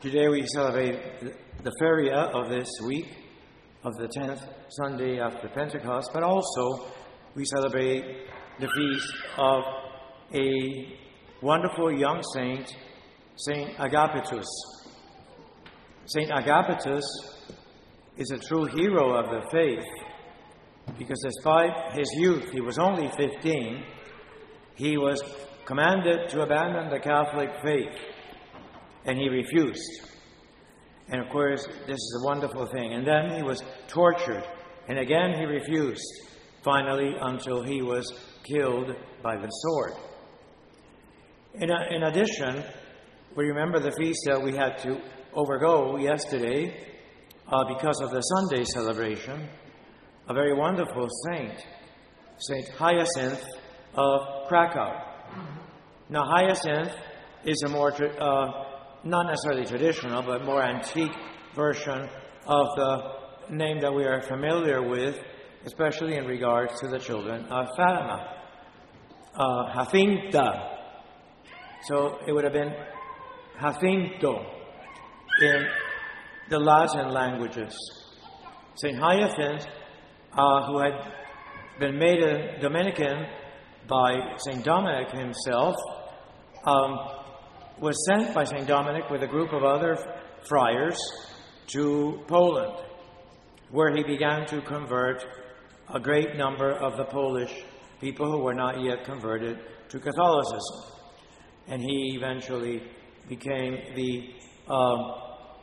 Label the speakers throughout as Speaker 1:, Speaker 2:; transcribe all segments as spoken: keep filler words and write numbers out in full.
Speaker 1: Today we celebrate the feria of this week, of the tenth Sunday after Pentecost, but also we celebrate the feast of a wonderful young saint, Saint Agapetus. Saint Agapetus is a true hero of the faith, because despite his youth, he was only fifteen, he was commanded to abandon the Catholic faith, and he refused. And of course, this is a wonderful thing. And then he was tortured, and again he refused, finally until he was killed by the sword. In, in addition, we remember the feast that we had to overgo yesterday uh, because of the Sunday celebration, a very wonderful saint, Saint Hyacinth of Krakow. Now, Hyacinth is a more, uh, not necessarily traditional, but more antique version of the name that we are familiar with, especially in regards to the children of Fatima, uh, Jacinta. So it would have been Jacinto in the Latin languages. Saint Hyacinth, uh, who had been made a Dominican by Saint Dominic himself, um, was sent by Saint Dominic with a group of other friars to Poland, where he began to convert a great number of the Polish people who were not yet converted to Catholicism. And he eventually became the uh,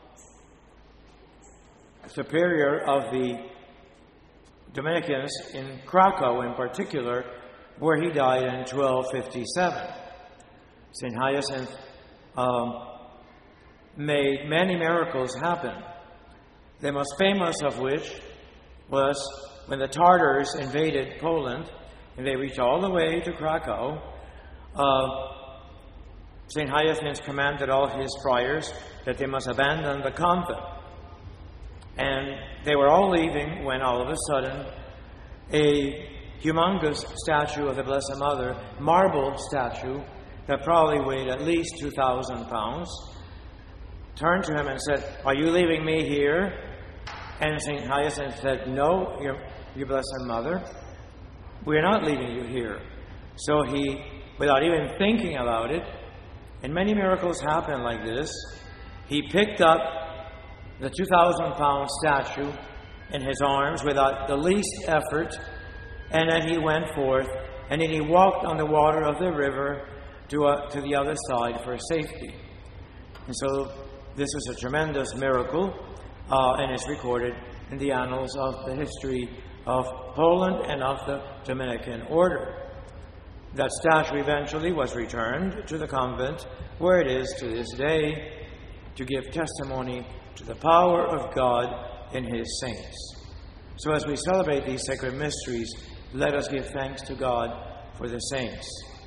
Speaker 1: superior of the Dominicans in Krakow in particular, where he died in twelve fifty-seven. Saint Hyacinth um, made many miracles happen, the most famous of which was when the Tartars invaded Poland and they reached all the way to Krakow. Uh, Saint Hyacinth commanded all his friars that they must abandon the convent. And they were all leaving when all of a sudden a humongous statue of the Blessed Mother, marble statue that probably weighed at least two thousand pounds, turned to him and said, "Are you leaving me here?" And Saint Hyacinth said, "No, your, your Blessed Mother, we're not leaving you here." So he, without even thinking about it, and many miracles happen like this, he picked up the two thousand pound statue in his arms without the least effort, and then he went forth, and then he walked on the water of the river to, uh, to the other side for safety. And so this was a tremendous miracle, uh, and it's recorded in the annals of the history of Poland and of the Dominican order. That statue eventually was returned to the convent, where it is to this day, to give testimony to the power of God in His saints. So as we celebrate these sacred mysteries, let us give thanks to God for the saints.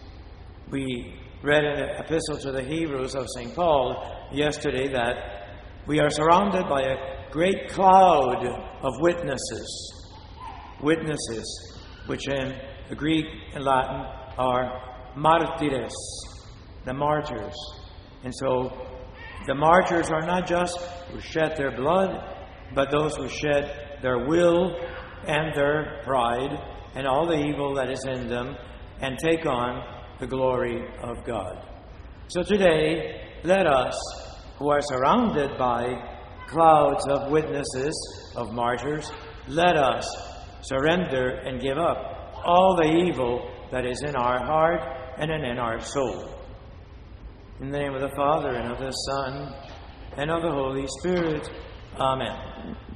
Speaker 1: We read in the Epistle to the Hebrews of Saint Paul yesterday that we are surrounded by a great cloud of witnesses. Witnesses, which in the Greek and Latin are martyres, the martyrs. And so the martyrs are not just who shed their blood, but those who shed their will and their pride and all the evil that is in them and take on the glory of God. So today, let us, who are surrounded by clouds of witnesses, of martyrs, let us surrender and give up all the evil that is in our heart and in our soul. In the name of the Father, and of the Son, and of the Holy Spirit. Amen.